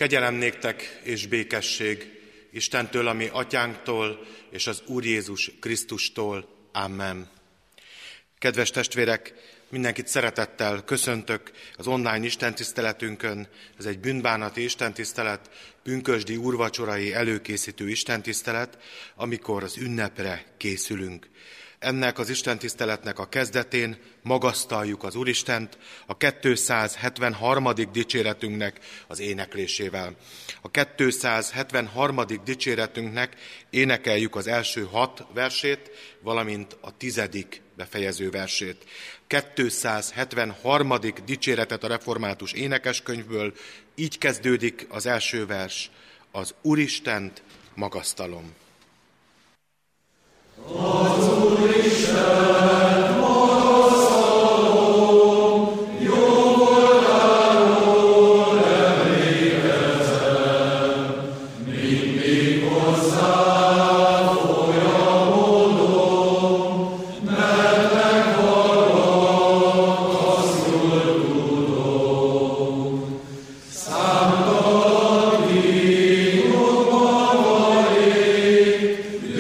Kegyelem néktek és békesség Istentől, a mi atyánktól, és az Úr Jézus Krisztustól. Amen. Kedves testvérek, mindenkit szeretettel köszöntök az online istentiszteletünkön. Ez egy bűnbánati istentisztelet, pünkösdi úrvacsorai előkészítő istentisztelet, amikor az ünnepre készülünk. Ennek az istentiszteletnek a kezdetén magasztaljuk az Úristent a 273. dicséretünknek az éneklésével. A 273. dicséretünknek énekeljük az első 6 versét, valamint a 10. befejező versét. 273. dicséretet a református énekeskönyvből, így kezdődik az első vers: az Úristent magasztalom. Az Úristent magasztalom, jó voltáról emlékezem, mindig hozzá folyamodom, mert megvallom, azt jól tudom. Számtalan kínokban van ég,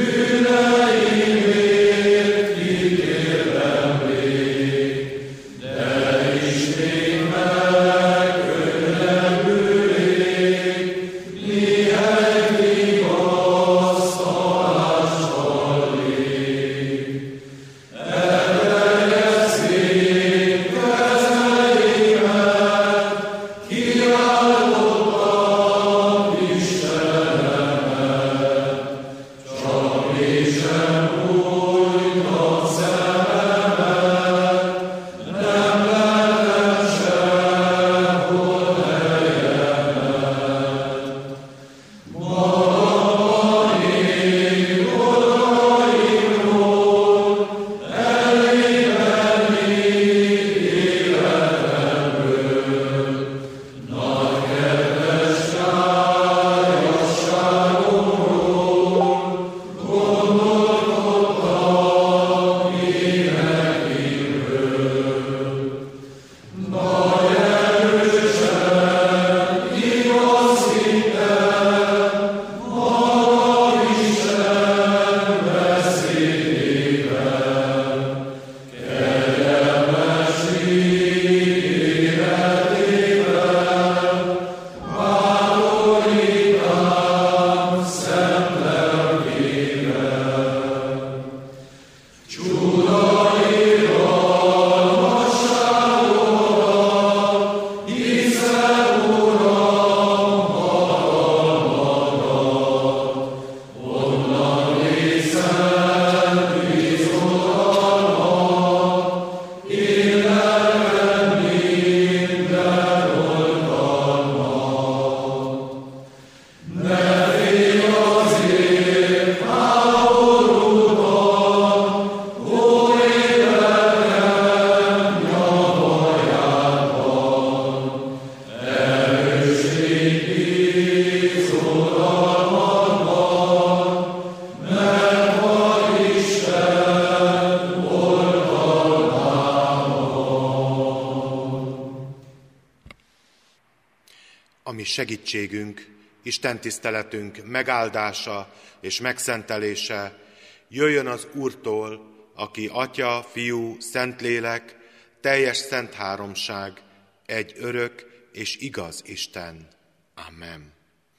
ami segítségünk, istentiszteletünk megáldása és megszentelése jöjjön az Úrtól, aki Atya, Fiú, Szentlélek, teljes szent háromság, egy örök és igaz Isten. Amen.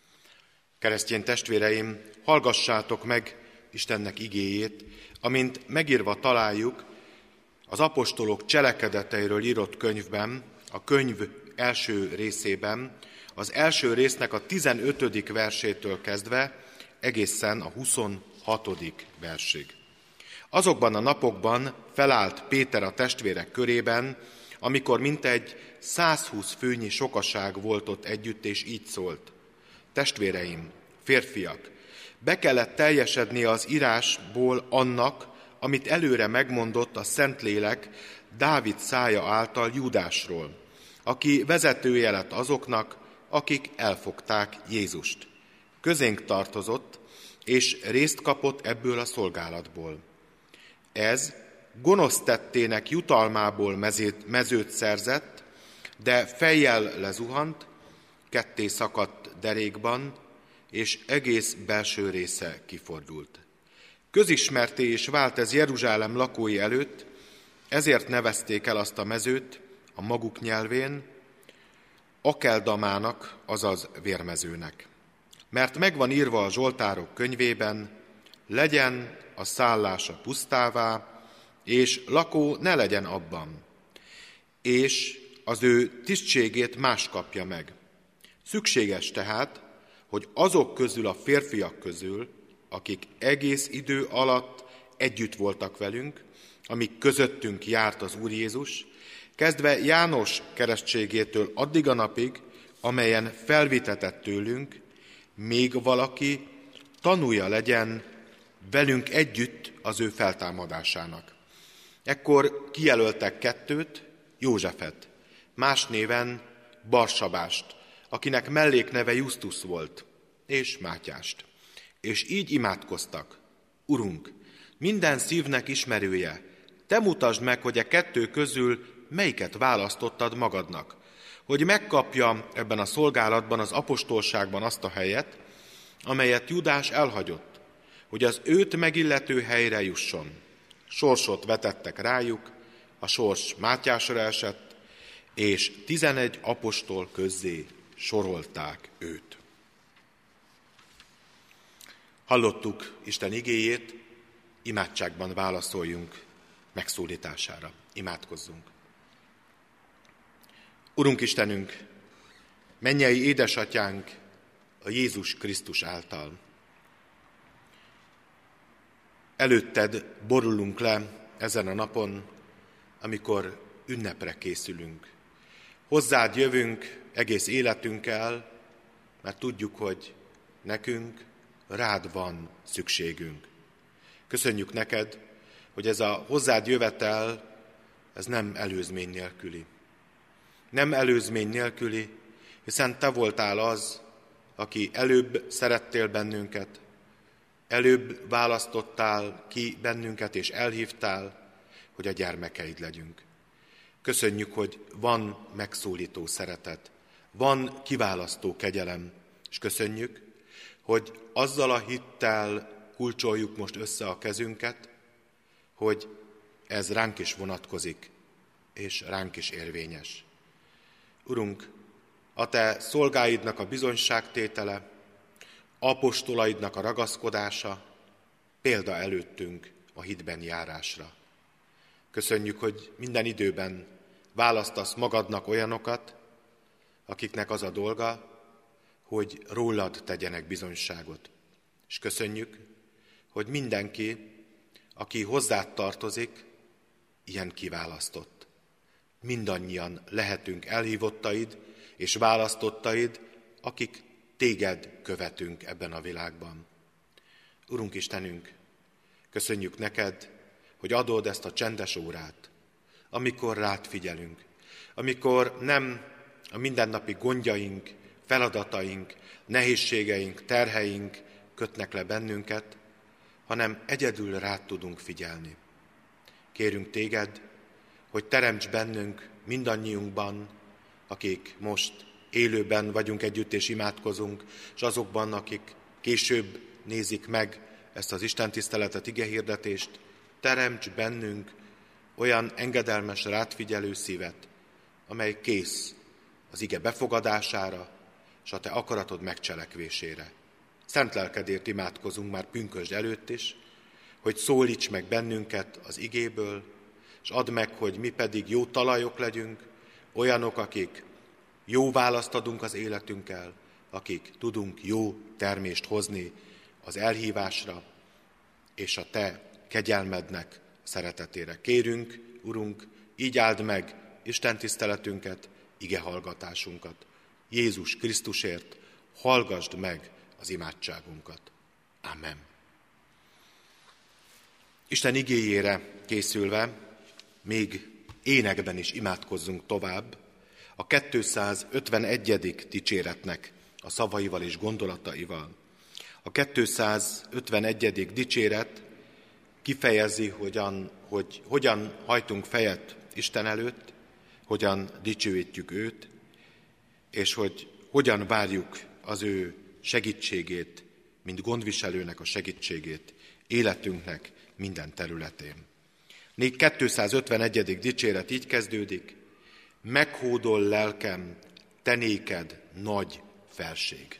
Keresztény testvéreim, hallgassátok meg Istennek igéjét, amint megírva találjuk az apostolok cselekedeteiről írott könyvben, a könyv első részében, az első résznek a 15. versétől kezdve egészen a 26. versig. Azokban a napokban felállt Péter a testvérek körében, amikor mintegy 120 főnyi sokaság volt ott együtt, és így szólt: Testvéreim, férfiak, be kellett teljesednie az írásból annak, amit előre megmondott a Szentlélek Dávid szája által Júdásról, aki vezetője lett azoknak, akik elfogták Jézust. Közénk tartozott, és részt kapott ebből a szolgálatból. Ez gonosz tettének jutalmából mezőt szerzett, de fejjel lezuhant, ketté szakadt derékban, és egész belső része kifordult. Közismerté is vált ez Jeruzsálem lakói előtt, ezért nevezték el azt a mezőt a maguk nyelvén Akeldamának, azaz vérmezőnek. Mert megvan írva a Zsoltárok könyvében, legyen a szállása pusztává, és lakó ne legyen abban, és az ő tisztségét más kapja meg. Szükséges tehát, hogy azok közül a férfiak közül, akik egész idő alatt együtt voltak velünk, amíg közöttünk járt az Úr Jézus, kezdve János keresztségétől addig a napig, amelyen felvitetett tőlünk, még valaki tanúja legyen velünk együtt az ő feltámadásának. Ekkor kijelöltek kettőt, Józsefet, más néven Barsabást, akinek mellékneve Justus volt, és Mátyást. És így imádkoztak: Urunk, minden szívnek ismerője, te mutasd meg, hogy a kettő közül melyiket választottad magadnak, hogy megkapja ebben a szolgálatban, az apostolságban azt a helyet, amelyet Judás elhagyott, hogy az őt megillető helyre jusson. Sorsot vetettek rájuk, a sors Mátyásra esett, és 11 apostol közzé sorolták őt. Hallottuk Isten igéjét, imádságban válaszoljunk megszólítására. Imádkozzunk. Urunk Istenünk, mennyei édesatyánk a Jézus Krisztus által. Előtted borulunk le ezen a napon, amikor ünnepre készülünk. Hozzád jövünk egész életünkkel, mert tudjuk, hogy nekünk rád van szükségünk. Köszönjük neked, hogy ez a hozzád jövetel, ez nem előzmény nélküli. Nem előzmény nélküli, hiszen te voltál az, aki előbb szerettél bennünket, előbb választottál ki bennünket és elhívtál, hogy a gyermekeid legyünk. Köszönjük, hogy van megszólító szeretet, van kiválasztó kegyelem, és köszönjük, hogy azzal a hittel kulcsoljuk most össze a kezünket, hogy ez ránk is vonatkozik, és ránk is érvényes. Urunk, a te szolgáidnak a bizonyságtétele, apostolaidnak a ragaszkodása példa előttünk a hitben járásra. Köszönjük, hogy minden időben választasz magadnak olyanokat, akiknek az a dolga, hogy rólad tegyenek bizonyságot. És köszönjük, hogy mindenki, aki hozzád tartozik, ilyen kiválasztott. Mindannyian lehetünk elhívottaid és választottaid, akik téged követünk ebben a világban. Urunk Istenünk, köszönjük neked, hogy adod ezt a csendes órát, amikor rád figyelünk, amikor nem a mindennapi gondjaink, feladataink, nehézségeink, terheink kötnek le bennünket, hanem egyedül rád tudunk figyelni. Kérünk téged, hogy teremts bennünk mindannyiunkban, akik most élőben vagyunk együtt és imádkozunk, és azokban, akik később nézik meg ezt az istentiszteletet, igehirdetést, teremts bennünk olyan engedelmes, rádfigyelő szívet, amely kész az ige befogadására és a te akaratod megcselekvésére. Szent lelkedért imádkozunk már pünkösd előtt is, hogy szólíts meg bennünket az igéből, és add meg, hogy mi pedig jó talajok legyünk, olyanok, akik jó választ adunk az életünkkel, akik tudunk jó termést hozni az elhívásra és a te kegyelmednek szeretetére. Kérünk, Urunk, így áld meg Isten tiszteletünket, ige hallgatásunkat. Jézus Krisztusért hallgasd meg az imádságunkat. Amen. Isten igéjére készülve még énekben is imádkozzunk tovább a 251. dicséretnek a szavaival és gondolataival. A 251. dicséret kifejezi, hogy hogyan hajtunk fejet Isten előtt, hogyan dicsőítjük őt, és hogy hogyan várjuk az ő segítségét, mint gondviselőnek a segítségét életünknek minden területén. 251. dicséret így kezdődik: meghódol lelkem, te néked nagy felség.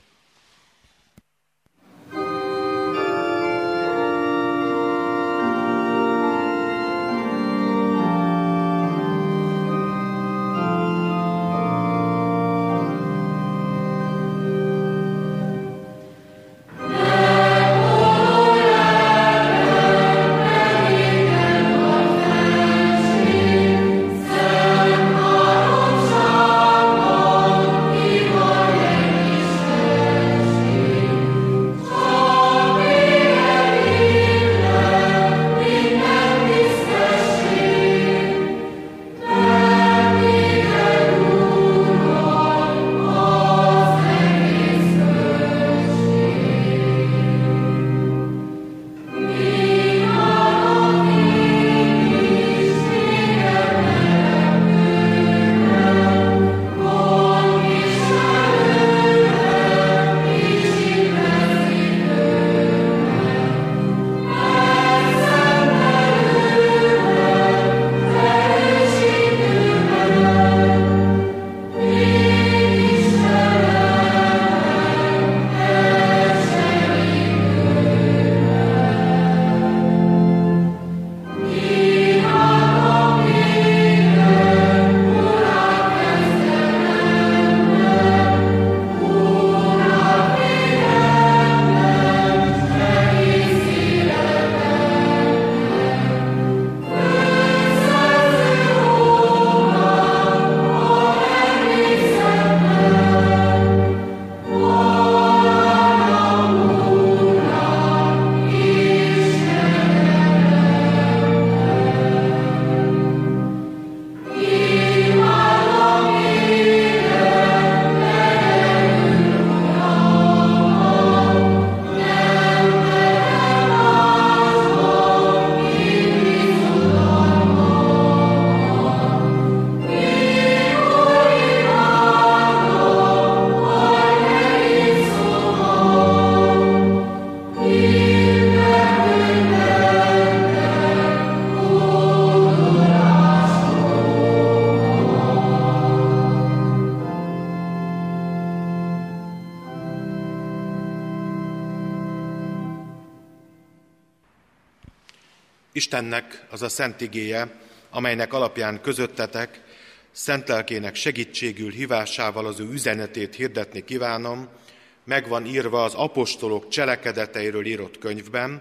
Istennek az a szent igéje, amelynek alapján közöttetek, szent lelkének segítségül hívásával az ő üzenetét hirdetni kívánom, meg van írva az apostolok cselekedeteiről írott könyvben,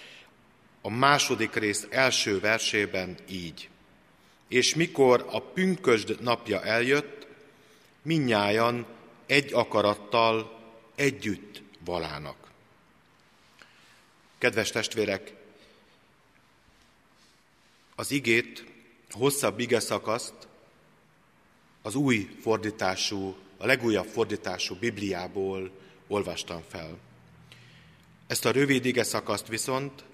a második rész első versében így: és mikor a pünkösd napja eljött, mindnyájan egy akarattal együtt valának. Kedves testvérek, az igét, a hosszabb igeszakaszt az új fordítású, a legújabb fordítású Bibliából olvastam fel. Ezt a rövid igeszakaszt viszont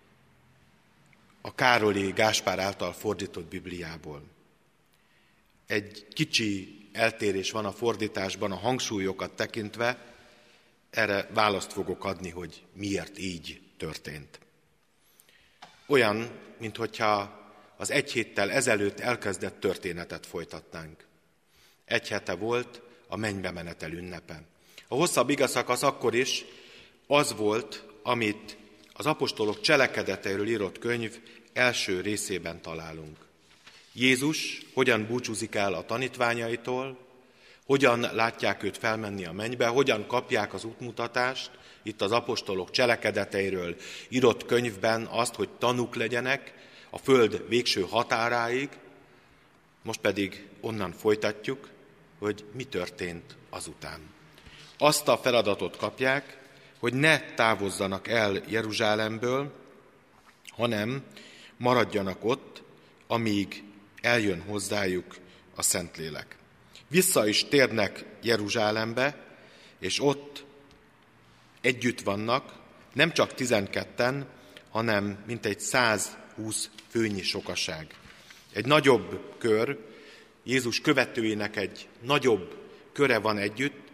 a Károli Gáspár által fordított Bibliából. Egy kicsi eltérés van a fordításban a hangsúlyokat tekintve, erre választ fogok adni, hogy miért így történt. Olyan, minthogyha az egy héttel ezelőtt elkezdett történetet folytatnánk. Egy hete volt a mennybe menetel ünnepe. A hosszabb igeszakasz akkor is az volt, amit az apostolok cselekedeteiről írott könyv első részében találunk. Jézus hogyan búcsúzik el a tanítványaitól, hogyan látják őt felmenni a mennybe, hogyan kapják az útmutatást, itt az apostolok cselekedeteiről írott könyvben azt, hogy tanúk legyenek a föld végső határáig, most pedig onnan folytatjuk, hogy mi történt azután. Azt a feladatot kapják, hogy ne távozzanak el Jeruzsálemből, hanem maradjanak ott, amíg eljön hozzájuk a Szentlélek. Vissza is térnek Jeruzsálembe, és ott együtt vannak, nem csak 12-en, hanem mintegy 120 főnyi sokaság. Egy nagyobb kör, Jézus követőinek egy nagyobb köre van együtt,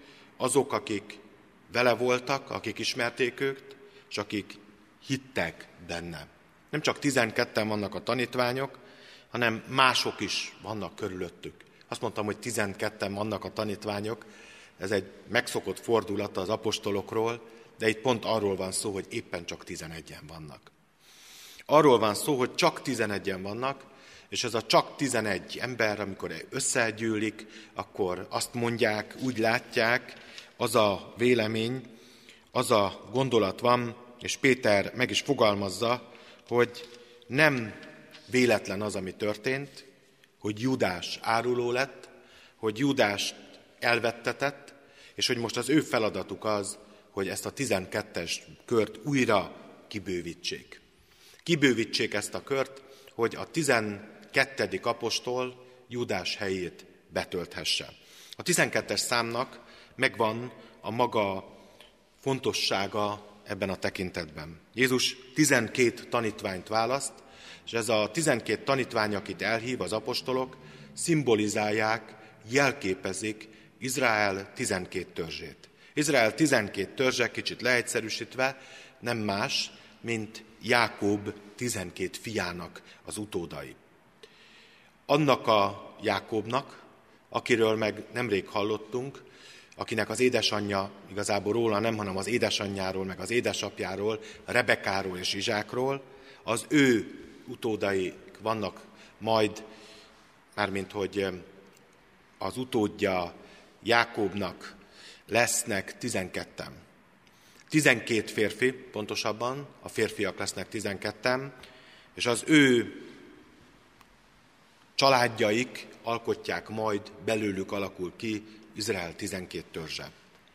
azok, akik vele voltak, akik ismerték őt, és akik hittek benne. Nem csak 12-en vannak a tanítványok, hanem mások is vannak körülöttük. Azt mondtam, hogy 12-en vannak a tanítványok, ez egy megszokott fordulata az apostolokról, de itt pont arról van szó, hogy éppen csak 11-en vannak. Arról van szó, hogy csak 11-en vannak, és ez a csak 11 ember, amikor összegyűlik, akkor azt mondják, úgy látják, az a vélemény, az a gondolat van, és Péter meg is fogalmazza, hogy nem véletlen az, ami történt, hogy Júdás áruló lett, hogy Júdást elvettetett, és hogy most az ő feladatuk az, hogy ezt a 12-es kört újra kibővítsék. Kibővítsék ezt a kört, hogy a 12. apostol Júdás helyét betölthesse. A 12-es számnak megvan a maga fontossága ebben a tekintetben. Jézus 12 tanítványt választ, és ez a 12 tanítvány, akit elhív az apostolok, szimbolizálják, jelképezik Izrael 12 törzsét. Izrael 12 törzse, kicsit leegyszerűsítve, nem más, mint Jákob 12 fiának az utódai. Annak a Jákobnak, akiről meg nemrég hallottunk, akinek az édesanyja, igazából róla nem, hanem az édesanyjáról, meg az édesapjáról, Rebekáról és Izsákról, az ő utódai vannak majd, mármint hogy az utódja Jákobnak lesznek 12-en. 12 férfi, pontosabban, a férfiak lesznek 12-en, és az ő családjaik alkotják majd, belőlük alakul ki Izrael 12 törzse.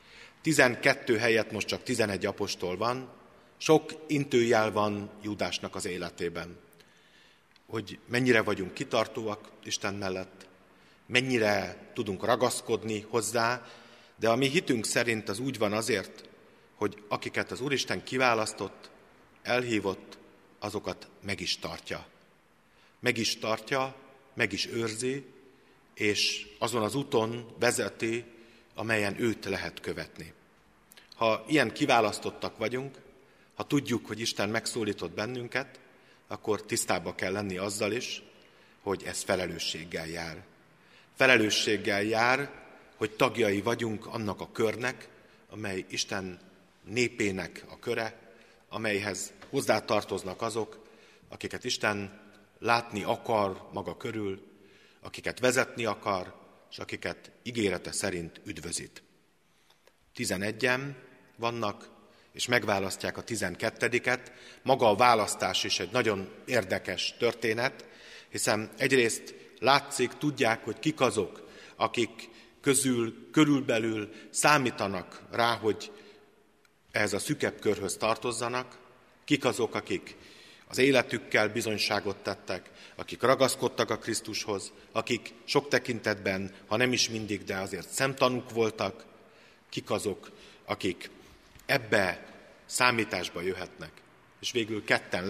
12 helyett most csak 11 apostol van, sok intőjel van Júdásnak az életében. Hogy mennyire vagyunk kitartóak Isten mellett, mennyire tudunk ragaszkodni hozzá, de a mi hitünk szerint az úgy van azért, hogy akiket az Úristen kiválasztott, elhívott, azokat meg is tartja. Meg is tartja, meg is őrzi, és azon az úton vezeti, amelyen őt lehet követni. Ha ilyen kiválasztottak vagyunk, ha tudjuk, hogy Isten megszólított bennünket, akkor tisztába kell lenni azzal is, hogy ez felelősséggel jár. Felelősséggel jár, hogy tagjai vagyunk annak a körnek, amely Isten népének a köre, amelyhez hozzátartoznak azok, akiket Isten látni akar maga körül, akiket vezetni akar, és akiket ígérete szerint üdvözít. 11-en vannak, és megválasztják a 12-et. Maga a választás is egy nagyon érdekes történet, hiszen egyrészt látszik, tudják, hogy kik azok, akik közül, körülbelül számítanak rá, hogy ehhez a szűkebb körhöz tartozzanak, kik azok, akik az életükkel bizonyságot tettek, akik ragaszkodtak a Krisztushoz, akik sok tekintetben, ha nem is mindig, de azért szemtanúk voltak, kik azok, akik ebbe számításba jöhetnek. És végül ketten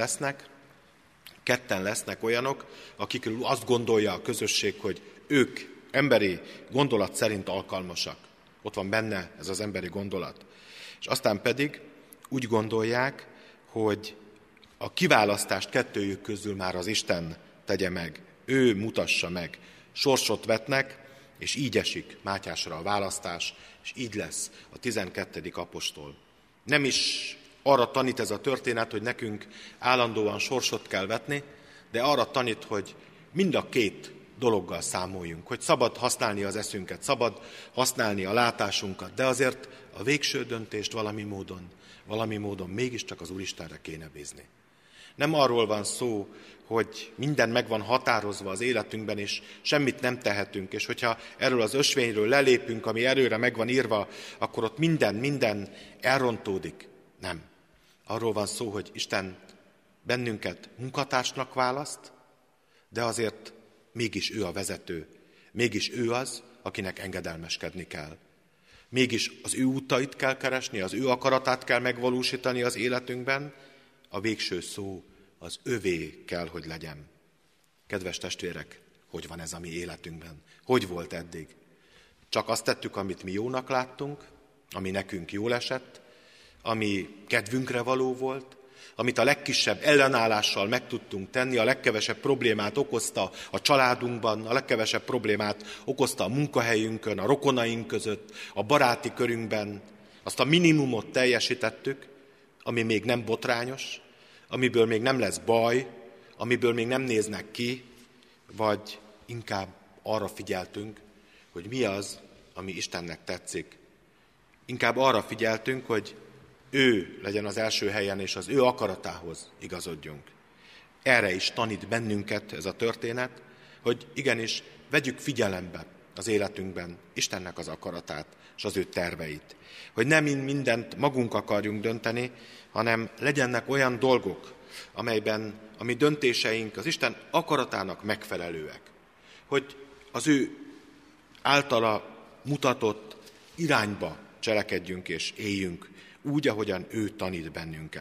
lesznek olyanok, akikről azt gondolja a közösség, hogy ők emberi gondolat szerint alkalmasak. Ott van benne ez az emberi gondolat. És aztán pedig úgy gondolják, hogy a kiválasztást kettőjük közül már az Isten tegye meg, ő mutassa meg. Sorsot vetnek, és így esik Mátyásra a választás, és így lesz a 12. apostol. Nem is arra tanít ez a történet, hogy nekünk állandóan sorsot kell vetni, de arra tanít, hogy mind a két dologgal számoljunk, hogy szabad használni az eszünket, szabad használni a látásunkat, de azért a végső döntést valami módon mégiscsak az Úristenre kéne bízni. Nem arról van szó, hogy minden meg van határozva az életünkben, és semmit nem tehetünk, és hogyha erről az ösvényről lelépünk, ami előre meg van írva, akkor ott minden elrontódik. Nem. Arról van szó, hogy Isten bennünket munkatársnak választ, de azért mégis ő a vezető, mégis ő az, akinek engedelmeskedni kell. Mégis az ő útait kell keresni, az ő akaratát kell megvalósítani az életünkben, a végső szó az övé kell, hogy legyen. Kedves testvérek, hogy van ez a mi életünkben? Hogy volt eddig? Csak azt tettük, amit mi jónak láttunk, ami nekünk jól esett, ami kedvünkre való volt, amit a legkisebb ellenállással meg tudtunk tenni, a legkevesebb problémát okozta a családunkban, a legkevesebb problémát okozta a munkahelyünkön, a rokonaink között, a baráti körünkben. Azt a minimumot teljesítettük, ami még nem botrányos, amiből még nem lesz baj, amiből még nem néznek ki, vagy inkább arra figyeltünk, hogy mi az, ami Istennek tetszik. Inkább arra figyeltünk, hogy ő legyen az első helyen, és az ő akaratához igazodjunk. Erre is tanít bennünket ez a történet, hogy igenis vegyük figyelembe az életünkben Istennek az akaratát és az ő terveit. Hogy nem mindent magunk akarjunk dönteni, hanem legyenek olyan dolgok, amelyben a mi döntéseink az Isten akaratának megfelelőek. Hogy az ő általa mutatott irányba cselekedjünk és éljünk, úgy, ahogyan ő tanít bennünket.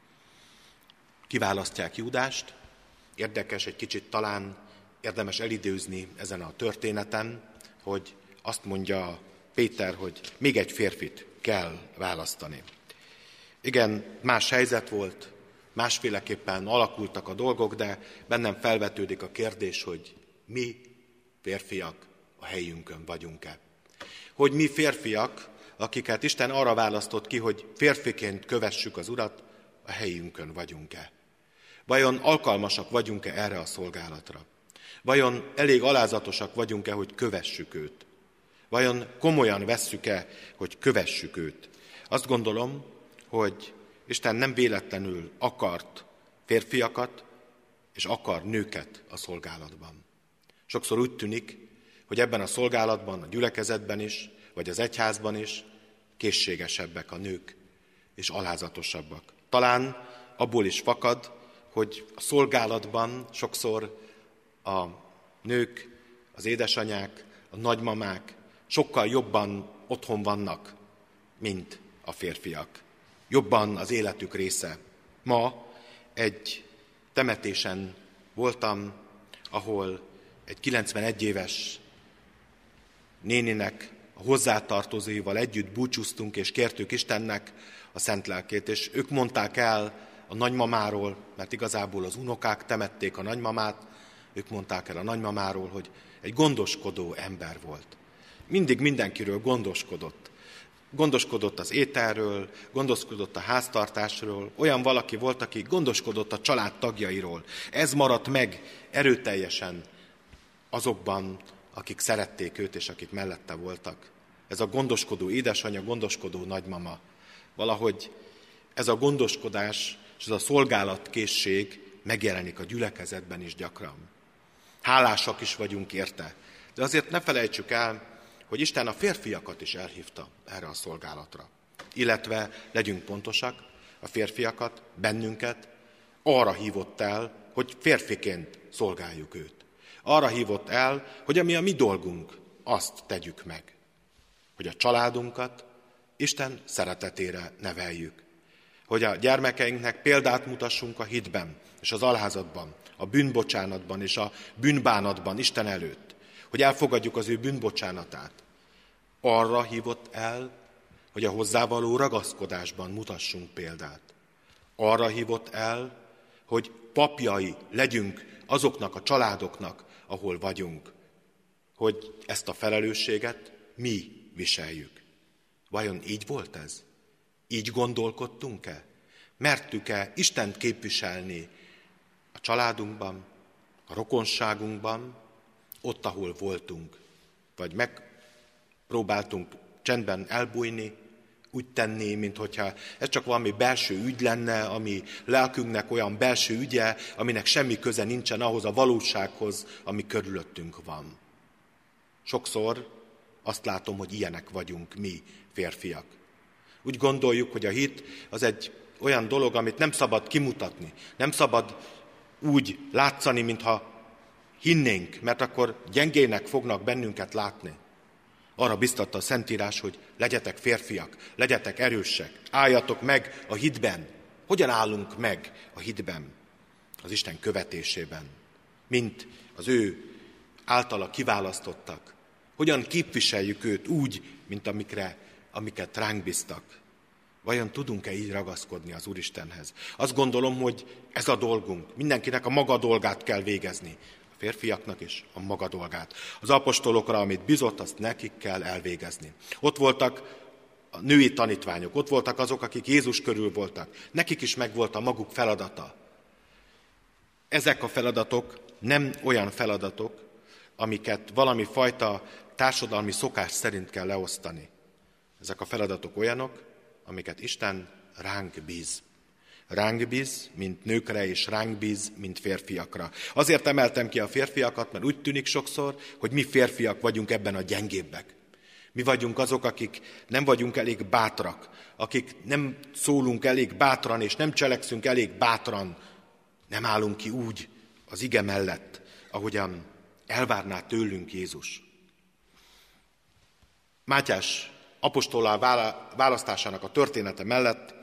Kiválasztják Júdást, érdekes, egy kicsit talán érdemes elidőzni ezen a történeten, hogy azt mondja Péter, hogy még egy férfit kell választani. Igen, más helyzet volt, másféleképpen alakultak a dolgok, de bennem felvetődik a kérdés, hogy mi férfiak a helyünkön vagyunk-e. Hogy mi férfiak, akiket Isten arra választott ki, hogy férfiként kövessük az Urat, a helyünkön vagyunk-e? Vajon alkalmasak vagyunk-e erre a szolgálatra? Vajon elég alázatosak vagyunk-e, hogy kövessük őt? Vajon komolyan vesszük-e, hogy kövessük őt? Azt gondolom, hogy Isten nem véletlenül akart férfiakat, és akar nőket a szolgálatban. Sokszor úgy tűnik, hogy ebben a szolgálatban, a gyülekezetben is, vagy az egyházban is készségesebbek a nők, és alázatosabbak. Talán abból is fakad, hogy a szolgálatban sokszor a nők, az édesanyák, a nagymamák sokkal jobban otthon vannak, mint a férfiak. Jobban az életük része. Ma egy temetésen voltam, ahol egy 91 éves néninek a hozzátartozóival együtt búcsúztunk, és kértük Istennek a szent lelkét, és ők mondták el a nagymamáról, mert igazából az unokák temették a nagymamát, ők mondták el a nagymamáról, hogy egy gondoskodó ember volt. Mindig mindenkiről gondoskodott. Gondoskodott az ételről, gondoskodott a háztartásról, olyan valaki volt, aki gondoskodott a család tagjairól. Ez maradt meg erőteljesen azokban, akik szerették őt, és akik mellette voltak. Ez a gondoskodó édesanyja, gondoskodó nagymama. Valahogy ez a gondoskodás és ez a szolgálatkészség megjelenik a gyülekezetben is gyakran. Hálásak is vagyunk érte. De azért ne felejtsük el, hogy Isten a férfiakat is elhívta erre a szolgálatra. Illetve, legyünk pontosak, a férfiakat, bennünket arra hívott el, hogy férfiként szolgáljuk őt. Arra hívott el, hogy ami a mi dolgunk, azt tegyük meg. Hogy a családunkat Isten szeretetére neveljük. Hogy a gyermekeinknek példát mutassunk a hitben és az alázatban, a bűnbocsánatban és a bűnbánatban Isten előtt. Hogy elfogadjuk az ő bűnbocsánatát. Arra hívott el, hogy a hozzávaló ragaszkodásban mutassunk példát. Arra hívott el, hogy papjai legyünk azoknak a családoknak, ahol vagyunk. Hogy ezt a felelősséget mi viseljük. Vajon így volt ez? Így gondolkodtunk-e? Mertük-e Istent képviselni a családunkban, a rokonságunkban, ott, ahol voltunk? Vagy megpróbáltunk csendben elbújni, úgy tenni, minthogyha ez csak valami belső ügy lenne, ami lelkünknek olyan belső ügye, aminek semmi köze nincsen ahhoz a valósághoz, ami körülöttünk van. Sokszor azt látom, hogy ilyenek vagyunk mi, férfiak. Úgy gondoljuk, hogy a hit az egy olyan dolog, amit nem szabad kimutatni, nem szabad úgy látszani, mintha hinnénk, mert akkor gyengének fognak bennünket látni. Arra biztatta a Szentírás, hogy legyetek férfiak, legyetek erősek, álljatok meg a hitben. Hogyan állunk meg a hitben? Az Isten követésében, mint az ő általa kiválasztottak. Hogyan képviseljük őt úgy, mint amikre amiket ránk bíztak, vajon tudunk-e így ragaszkodni az Úristenhez? Azt gondolom, hogy ez a dolgunk. Mindenkinek a maga dolgát kell végezni. A férfiaknak is a maga dolgát. Az apostolokra, amit bizott, azt nekik kell elvégezni. Ott voltak a női tanítványok, ott voltak azok, akik Jézus körül voltak. Nekik is megvolt a maguk feladata. Ezek a feladatok nem olyan feladatok, amiket valami fajta társadalmi szokás szerint kell leosztani. Ezek a feladatok olyanok, amiket Isten ránk bíz. Ránk bíz, mint nőkre, és ránk bíz, mint férfiakra. Azért emeltem ki a férfiakat, mert úgy tűnik sokszor, hogy mi férfiak vagyunk ebben a gyengébbek. Mi vagyunk azok, akik nem vagyunk elég bátrak, akik nem szólunk elég bátran, és nem cselekszünk elég bátran, nem állunk ki úgy az ige mellett, ahogyan elvárná tőlünk Jézus. Mátyás apostollá választásának a története mellett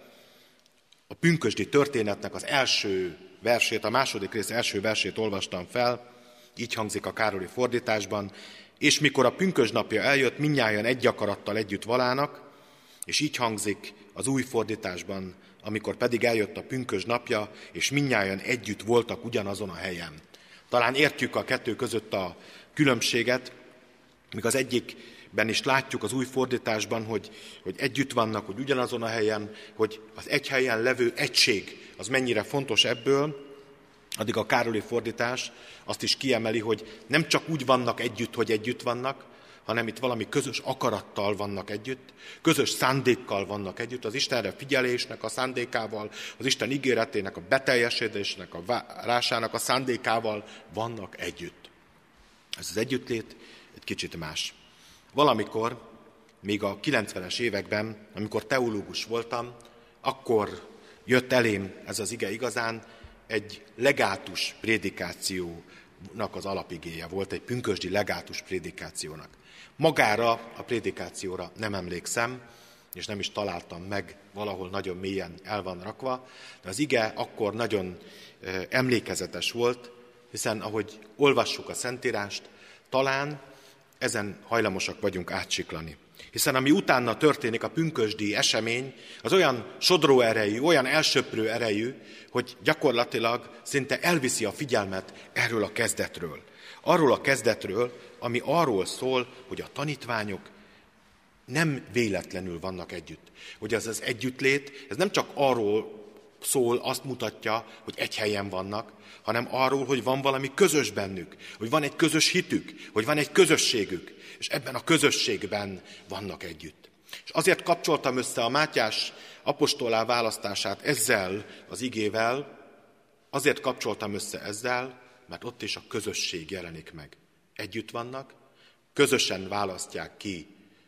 a pünkösdi történetnek az első versét, a második rész első versét olvastam fel, így hangzik a Károli fordításban, és mikor a pünkösdnapja eljött, mindnyájan egy akarattal együtt valának, és így hangzik az új fordításban, amikor pedig eljött a pünkösdnapja, és mindnyájan együtt voltak ugyanazon a helyen. Talán értjük a kettő között a különbséget, míg az egyikben is látjuk az új fordításban, hogy együtt vannak, hogy ugyanazon a helyen, hogy az egy helyen levő egység, az mennyire fontos ebből, addig a Károli fordítás azt is kiemeli, hogy nem csak úgy vannak együtt, hogy együtt vannak, hanem itt valami közös akarattal vannak együtt, közös szándékkal vannak együtt, az Istenre figyelésnek a szándékával, az Isten ígéretének a beteljesedésnek, a várásának a szándékával vannak együtt. Ez az együttlét egy kicsit más. Valamikor, még a 90-es években, amikor teológus voltam, akkor jött elém ez az ige igazán, egy legátus prédikációnak az alapigéje volt, egy pünkösdi legátus prédikációnak. Magára a prédikációra nem emlékszem, és nem is találtam meg, valahol nagyon mélyen el van rakva, de az ige akkor nagyon emlékezetes volt, hiszen ahogy olvassuk a Szentírást, talán ezen hajlamosak vagyunk átsiklani. Hiszen ami utána történik, a pünkösdi esemény, az olyan sodró erejű, olyan elsöprő erejű, hogy gyakorlatilag szinte elviszi a figyelmet erről a kezdetről. Arról a kezdetről, ami arról szól, hogy a tanítványok nem véletlenül vannak együtt. Hogy ez az együttlét, ez nem csak arról szól, azt mutatja, hogy egy helyen vannak, hanem arról, hogy van valami közös bennük, hogy van egy közös hitük, hogy van egy közösségük, és ebben a közösségben vannak együtt. És azért kapcsoltam össze a Mátyás apostollá választását ezzel az igével, azért kapcsoltam össze ezzel, mert ott is a közösség jelenik meg. Együtt vannak, közösen választják ki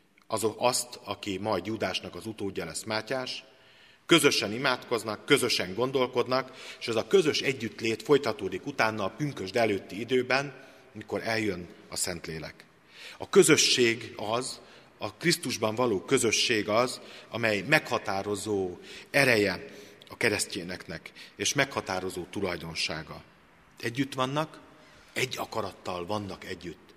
azt, aki majd Júdásnak az utódja lesz, Mátyás, közösen imádkoznak, közösen gondolkodnak, és ez a közös együttlét folytatódik utána a pünkösd előtti időben, mikor eljön a Szentlélek. A közösség az, a Krisztusban való közösség az, amely meghatározó ereje a keresztényeknek, és meghatározó tulajdonsága. Együtt vannak, egy akarattal vannak együtt.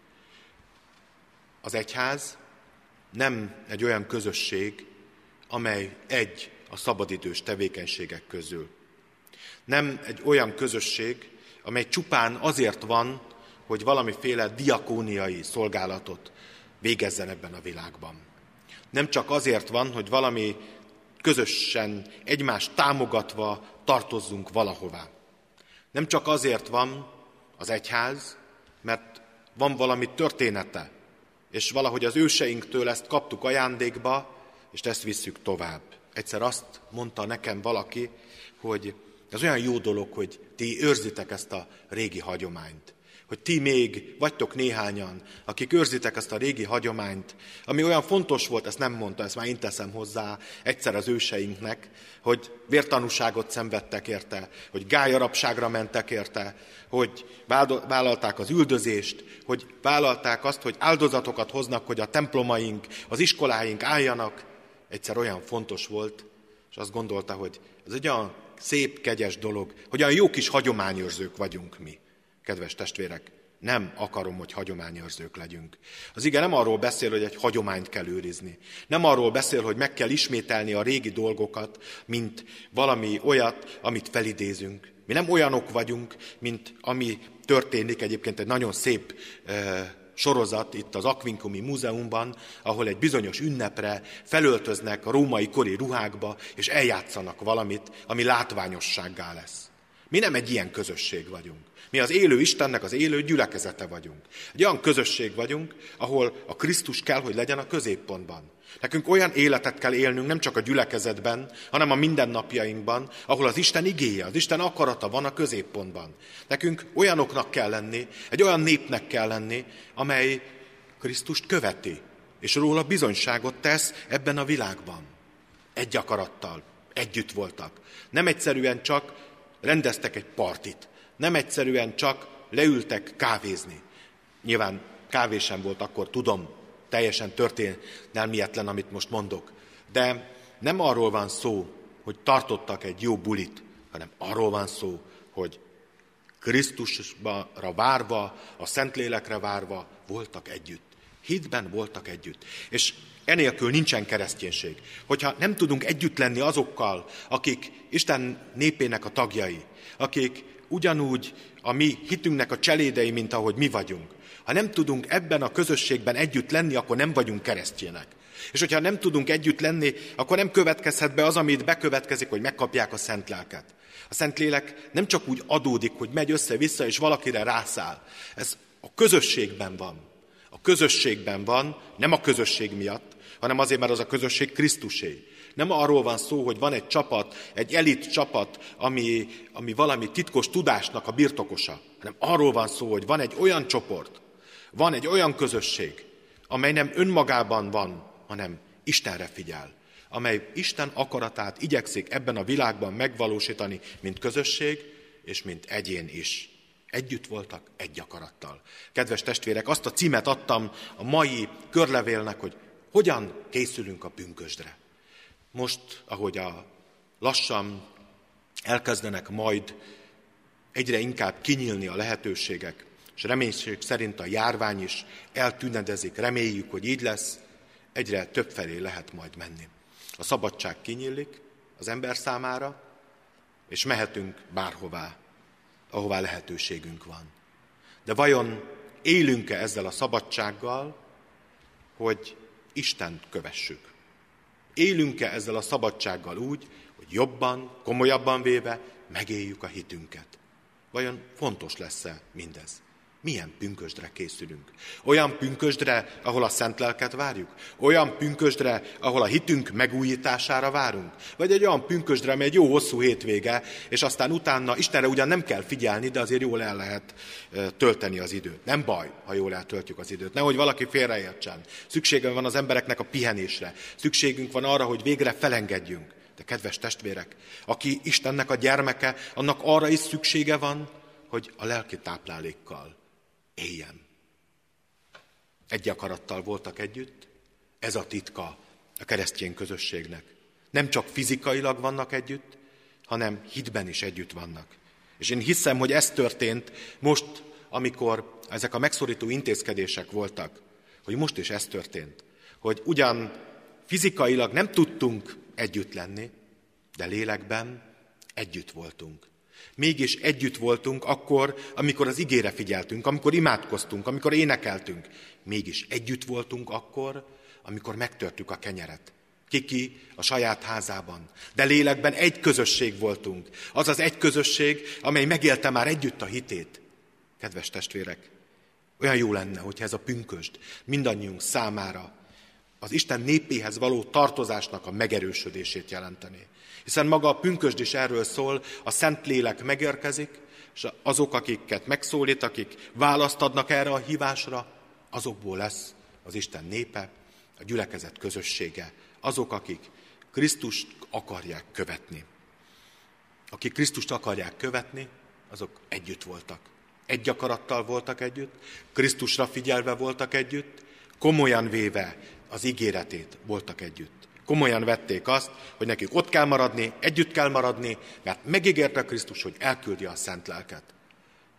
Az egyház nem egy olyan közösség, amely egy a szabadidős tevékenységek közül. Nem egy olyan közösség, amely csupán azért van, hogy valamiféle diakóniai szolgálatot végezzen ebben a világban. Nem csak azért van, hogy valami közösen egymást támogatva tartozzunk valahová. Nem csak azért van az egyház, mert van valami története, és valahogy az őseinktől ezt kaptuk ajándékba, és ezt visszük tovább. Egyszer azt mondta nekem valaki, hogy ez olyan jó dolog, hogy ti őrzitek ezt a régi hagyományt. Hogy ti még vagytok néhányan, akik őrzitek ezt a régi hagyományt, ami olyan fontos volt, ezt nem mondta, ezt már én teszem hozzá egyszer az őseinknek, hogy vértanúságot szenvedtek érte, hogy gályarabságra mentek érte, hogy vállalták az üldözést, hogy vállalták azt, hogy áldozatokat hoznak, hogy a templomaink, az iskoláink álljanak. Egyszer olyan fontos volt, és azt gondolta, hogy ez egy olyan szép, kegyes dolog, hogy olyan jó kis hagyományőrzők vagyunk mi. Kedves testvérek, Nem akarom, hogy hagyományőrzők legyünk. Az ige nem arról beszél, hogy egy hagyományt kell őrizni. Nem arról beszél, hogy meg kell ismételni a régi dolgokat, mint valami olyat, amit felidézünk. Mi nem olyanok vagyunk, mint ami történik, egyébként egy nagyon szép sorozat itt az Aquincumi Múzeumban, ahol egy bizonyos ünnepre felöltöznek a római kori ruhákba, és eljátszanak valamit, ami látványossággá lesz. Mi nem egy ilyen közösség vagyunk. Mi az élő Istennek az élő gyülekezete vagyunk. Egy olyan közösség vagyunk, ahol a Krisztus kell, hogy legyen a középpontban. Nekünk olyan életet kell élnünk, nem csak a gyülekezetben, hanem a mindennapjainkban, ahol az Isten igéje, az Isten akarata van a középpontban. Nekünk olyanoknak kell lenni, egy olyan népnek kell lenni, amely Krisztust követi, és róla bizonyságot tesz ebben a világban. Egy akarattal, együtt voltak. Nem egyszerűen csak rendeztek egy partit, nem egyszerűen csak leültek kávézni. Nyilván kávé sem volt akkor, tudom, teljesen történelmietlen, amit most mondok. De nem arról van szó, hogy tartottak egy jó bulit, hanem arról van szó, hogy Krisztusra várva, a Szentlélekre várva voltak együtt. Hitben voltak együtt. És enélkül nincsen kereszténység. Hogyha nem tudunk együtt lenni azokkal, akik Isten népének a tagjai, akik ugyanúgy a mi hitünknek a cselédei, mint ahogy mi vagyunk. Ha nem tudunk ebben a közösségben együtt lenni, akkor nem vagyunk keresztjének. És hogyha nem tudunk együtt lenni, akkor nem következhet be az, amit bekövetkezik, hogy megkapják a Szent Lelket. A Szentlélek nem csak úgy adódik, hogy megy össze-vissza, és valakire rászáll. Ez a közösségben van. A közösségben van, nem a közösség miatt, hanem azért, mert az a közösség Krisztusé. Nem arról van szó, hogy van egy csapat, egy elit csapat, ami valami titkos tudásnak a birtokosa, hanem arról van szó, hogy van egy olyan csoport, van egy olyan közösség, amely nem önmagában van, hanem Istenre figyel, amely Isten akaratát igyekszik ebben a világban megvalósítani, mint közösség és mint egyén is. Együtt voltak egy akarattal. Kedves testvérek, azt a címet adtam a mai körlevélnek, hogy hogyan készülünk a pünkösdre. Most, ahogy lassan elkezdenek majd egyre inkább kinyílni a lehetőségek, és reménység szerint a járvány is eltűnedezik, reméljük, hogy így lesz, egyre többfelé lehet majd menni. A szabadság kinyílik az ember számára, és mehetünk bárhová, ahová lehetőségünk van. De vajon élünk-e ezzel a szabadsággal, hogy Istent kövessük? Élünk-e ezzel a szabadsággal úgy, hogy jobban, komolyabban véve megéljük a hitünket? Vajon fontos lesz-e mindez? Milyen pünkösdre készülünk? Olyan pünkösdre, ahol a Szent Lelket várjuk? Olyan pünkösdre, ahol a hitünk megújítására várunk? Vagy egy olyan pünkösdre, amely egy jó hosszú hétvége, és aztán utána Istenre ugyan nem kell figyelni, de azért jól el lehet tölteni az időt. Nem baj, ha jól eltöltjük az időt. Nehogy valaki félreértsen. Szüksége van az embereknek a pihenésre. Szükségünk van arra, hogy végre felengedjünk. De kedves testvérek, aki Istennek a gyermeke, annak arra is szüksége van, hogy a lelki táplálékkal éljen. Egy akarattal voltak együtt, ez a titka a keresztény közösségnek. Nem csak fizikailag vannak együtt, hanem hitben is együtt vannak. És én hiszem, hogy ez történt most, amikor ezek a megszorító intézkedések voltak, hogy most is ez történt, hogy ugyan fizikailag nem tudtunk együtt lenni, de lélekben együtt voltunk. Mégis együtt voltunk akkor, amikor az igére figyeltünk, amikor imádkoztunk, amikor énekeltünk. Mégis együtt voltunk akkor, amikor megtörtük a kenyeret. Ki a saját házában. De lélekben egy közösség voltunk. Az az egy közösség, amely megélte már együtt a hitét. Kedves testvérek, olyan jó lenne, hogyha ez a pünkösd mindannyiunk számára az Isten népéhez való tartozásnak a megerősödését jelenteni. Hiszen maga a pünkösd is erről szól, a Szentlélek megérkezik, és azok, akiket megszólít, akik választ adnak erre a hívásra, azokból lesz az Isten népe, a gyülekezet közössége, azok, akik Krisztust akarják követni. Akik Krisztust akarják követni, azok együtt voltak. Egy akarattal voltak együtt, Krisztusra figyelve voltak együtt, komolyan véve az ígéretét voltak együtt. Komolyan vették azt, hogy nekik ott kell maradni, együtt kell maradni, mert megígérte Krisztus, hogy elküldi a Szent Lelket.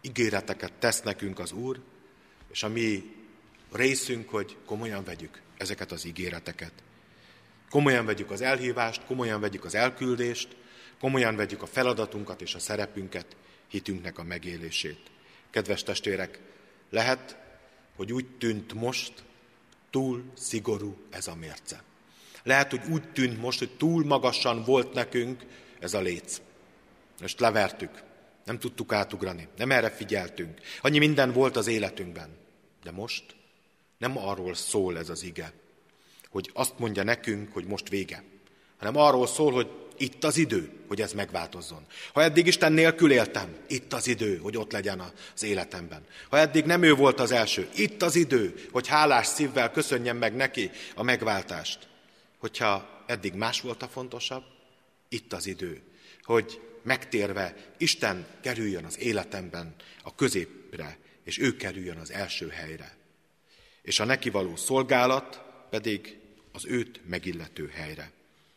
ígéreteket tesz nekünk az Úr, és a mi részünk, hogy komolyan vegyük ezeket az ígéreteket. Komolyan vegyük az elhívást, komolyan vegyük az elküldést, komolyan vegyük a feladatunkat és a szerepünket, hitünknek a megélését. Kedves testvérek, lehet, hogy úgy tűnt most, túl szigorú ez a mérce. Lehet, hogy úgy tűnt most, hogy túl magasan volt nekünk ez a léc. Most levertük, nem tudtuk átugrani, nem erre figyeltünk. Annyi minden volt az életünkben. De most nem arról szól ez az ige, hogy azt mondja nekünk, hogy most vége, hanem arról szól, hogy itt az idő, hogy ez megváltozzon. Ha eddig Isten nélkül éltem, itt az idő, hogy ott legyen az életemben. Ha eddig nem ő volt az első, itt az idő, hogy hálás szívvel köszönjem meg neki a megváltást. Hogyha eddig más volt a fontosabb, itt az idő, hogy megtérve Isten kerüljön az életemben a középre, és ő kerüljön az első helyre. És a neki való szolgálat pedig az őt megillető helyre.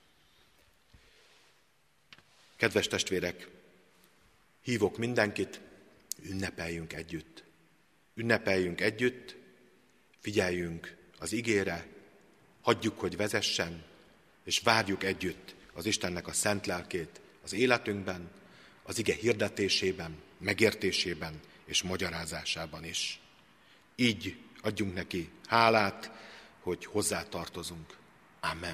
Kedves testvérek, hívok mindenkit, ünnepeljünk együtt. Ünnepeljünk együtt, figyeljünk az igére, hagyjuk, hogy vezessen, és várjuk együtt az Istennek a szent lelkét az életünkben, az ige hirdetésében, megértésében és magyarázásában is. Így adjunk neki hálát, hogy hozzátartozunk. Amen.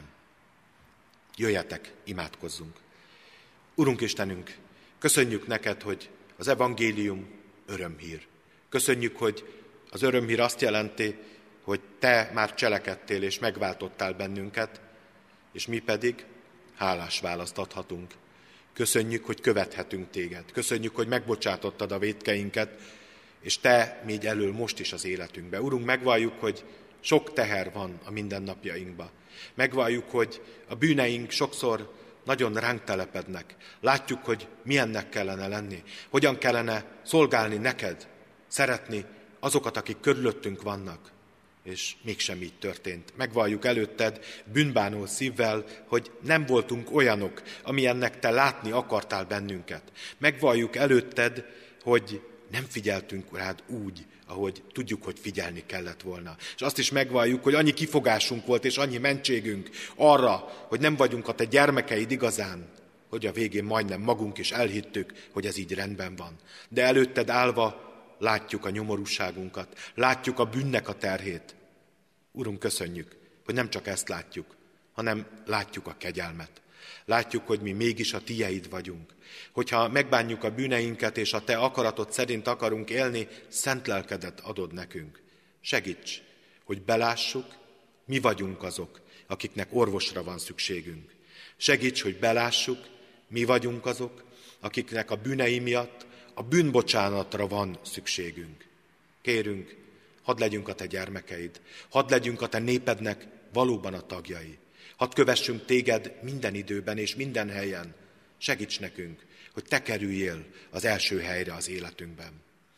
Jöjjetek, imádkozzunk. Urunk Istenünk, köszönjük neked, hogy az evangélium örömhír. Köszönjük, hogy az örömhír azt jelenti, hogy te már cselekedtél és megváltottál bennünket, és mi pedig hálás választ adhatunk. Köszönjük, hogy követhetünk téged. Köszönjük, hogy megbocsátottad a vétkeinket, és te még elől most is az életünkbe. Urunk, megvalljuk, hogy sok teher van a mindennapjainkban. Megvalljuk, hogy a bűneink sokszor nagyon ránk telepednek. Látjuk, hogy milyennek kellene lenni, hogyan kellene szolgálni neked, szeretni azokat, akik körülöttünk vannak, és mégsem így történt. Megvalljuk előtted bűnbánó szívvel, hogy nem voltunk olyanok, amilyennek te látni akartál bennünket. Megvalljuk előtted, hogy nem figyeltünk rád úgy, ahogy tudjuk, hogy figyelni kellett volna. És azt is megvalljuk, hogy annyi kifogásunk volt, és annyi mentségünk arra, hogy nem vagyunk a te gyermekeid igazán, hogy a végén majdnem magunk is elhittük, hogy ez így rendben van. De előtted állva látjuk a nyomorúságunkat, látjuk a bűnnek a terhét. Urunk, köszönjük, hogy nem csak ezt látjuk, hanem látjuk a kegyelmet. Látjuk, hogy mi mégis a tieid vagyunk. Hogyha megbánjuk a bűneinket, és a te akaratod szerint akarunk élni, szent lelkedet adod nekünk. Segíts, hogy belássuk, mi vagyunk azok, akiknek orvosra van szükségünk. Segíts, hogy belássuk, mi vagyunk azok, akiknek a bűnei miatt a bűnbocsánatra van szükségünk. Kérünk, hadd legyünk a te gyermekeid, hadd legyünk a te népednek valóban a tagjai. Hadd kövessünk téged minden időben és minden helyen. Segíts nekünk, hogy te kerüljél az első helyre az életünkben.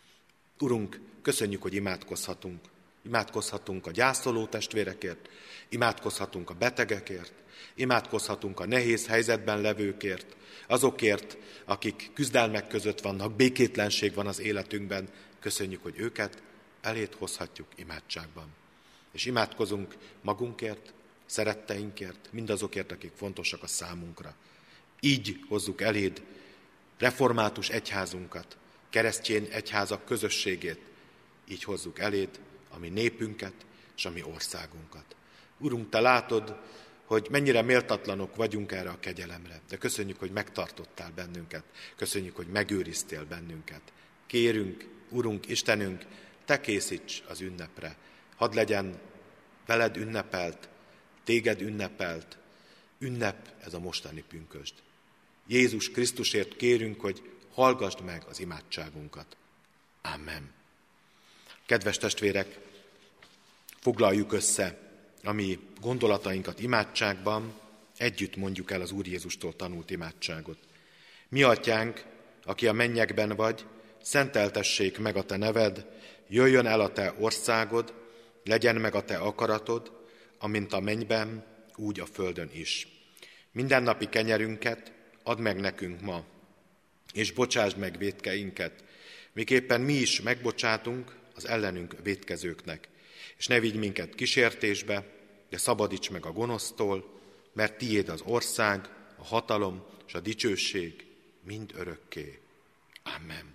Urunk, köszönjük, hogy imádkozhatunk. Imádkozhatunk a gyászoló testvérekért, imádkozhatunk a betegekért, imádkozhatunk a nehéz helyzetben levőkért, azokért, akik küzdelmek között vannak, békétlenség van az életünkben. Köszönjük, hogy őket eléd hozhatjuk imádságban. És imádkozunk magunkért, szeretteinkért, mindazokért, akik fontosak a számunkra. Így hozzuk eléd református egyházunkat, keresztény egyházak közösségét. Így hozzuk eléd a mi népünket és a mi országunkat. Urunk, te látod, hogy mennyire méltatlanok vagyunk erre a kegyelemre, de köszönjük, hogy megtartottál bennünket, köszönjük, hogy megőriztél bennünket. Kérünk, Urunk, Istenünk, te készíts az ünnepre. Hadd legyen veled ünnepelt, téged ünnepelt, ünnep ez a mostani pünkösd. Jézus Krisztusért kérünk, hogy hallgasd meg az imádságunkat. Amen. Kedves testvérek, foglaljuk össze a mi gondolatainkat imádságban, együtt mondjuk el az Úr Jézustól tanult imádságot. Mi atyánk, aki a mennyekben vagy, szenteltessék meg a te neved, jöjjön el a te országod, legyen meg a te akaratod, amint a mennyben, úgy a földön is. Mindennapi kenyerünket add meg nekünk ma, és bocsásd meg vétkeinket, miképpen mi is megbocsátunk az ellenünk vétkezőknek. És ne vigy minket kísértésbe, de szabadíts meg a gonosztól, mert tiéd az ország, a hatalom és a dicsőség mind örökké. Amen.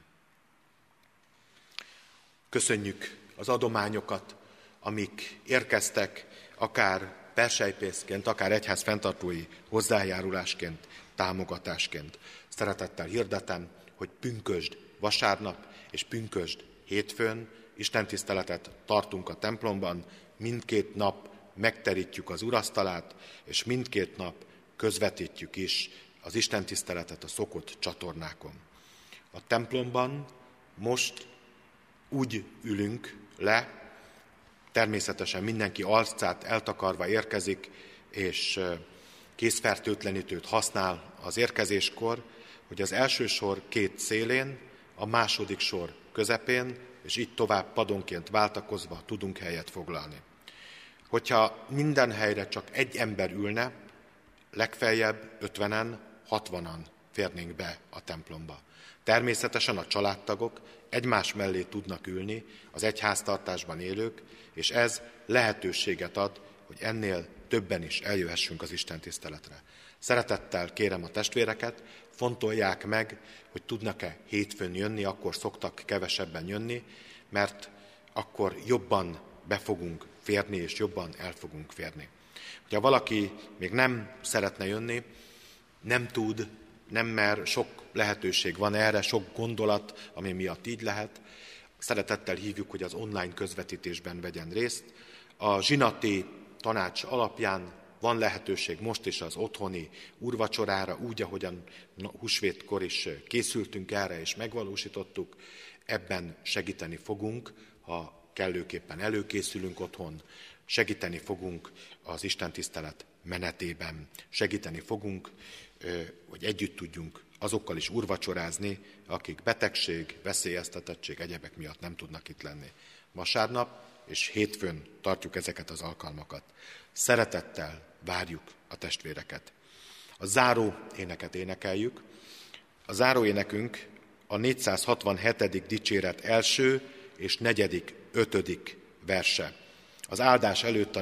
Köszönjük az adományokat, amik érkeztek, akár persejpészként, akár egyház fenntartói hozzájárulásként, támogatásként. Szeretettel hirdetem, hogy pünkösd vasárnap és pünkösd hétfőn istentiszteletet tartunk a templomban, mindkét nap megterítjük az urasztalát, és mindkét nap közvetítjük is az istentiszteletet a szokott csatornákon. A templomban most úgy ülünk le, természetesen mindenki arcát eltakarva érkezik, és kézfertőtlenítőt használ az érkezéskor, hogy az első sor két szélén, a második sor közepén, és így tovább padonként váltakozva tudunk helyet foglalni. Hogyha minden helyre csak egy ember ülne, legfeljebb 50-en, 60-an férnénk be a templomba. Természetesen a családtagok egymás mellé tudnak ülni, az egyháztartásban élők, és ez lehetőséget ad, hogy ennél többen is eljöhessünk az istentiszteletre. Szeretettel kérem a testvéreket, fontolják meg, hogy tudnak-e hétfőn jönni, akkor szoktak kevesebben jönni, mert akkor jobban be fogunk férni, és jobban el fogunk férni. Ha valaki még nem szeretne jönni, nem tud, nem mer, sok lehetőség van erre, sok gondolat, ami miatt így lehet. Szeretettel hívjuk, hogy az online közvetítésben vegyen részt. A zsinati tanács alapján van lehetőség most is az otthoni úrvacsorára, úgy, ahogyan húsvétkor is készültünk erre és megvalósítottuk. Ebben segíteni fogunk, ha kellőképpen előkészülünk otthon, segíteni fogunk az istentisztelet menetében, segíteni fogunk, hogy együtt tudjunk azokkal is úrvacsorázni, akik betegség, veszélyeztetettség, egyebek miatt nem tudnak itt lenni. Vasárnap és hétfőn tartjuk ezeket az alkalmakat. Szeretettel várjuk a testvéreket. A záró éneket énekeljük. A záró énekünk a 467. dicséret első és 4., 5. verse. Az áldás előtt a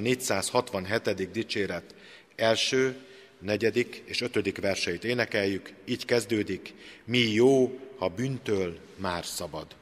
467. dicséret első, 4. és 5. verseit énekeljük, így kezdődik: mi jó, ha bűntől már szabad.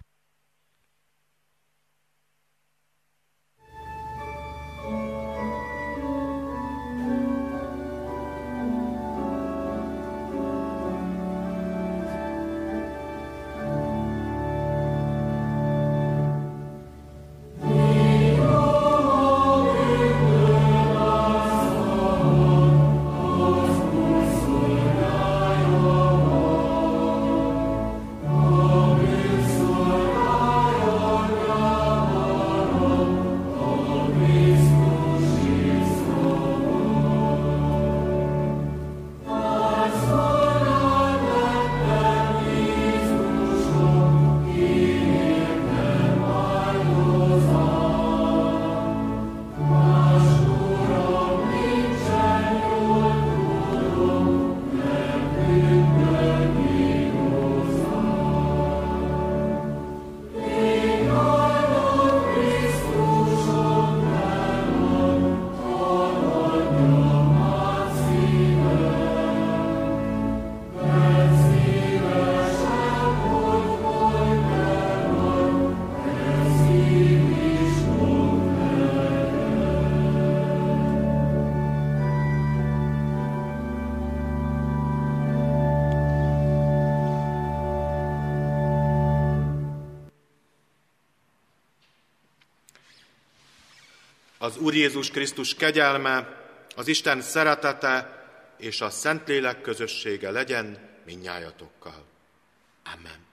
Az Úr Jézus Krisztus kegyelme, az Isten szeretete és a Szentlélek közössége legyen mindnyájatokkal. Amen.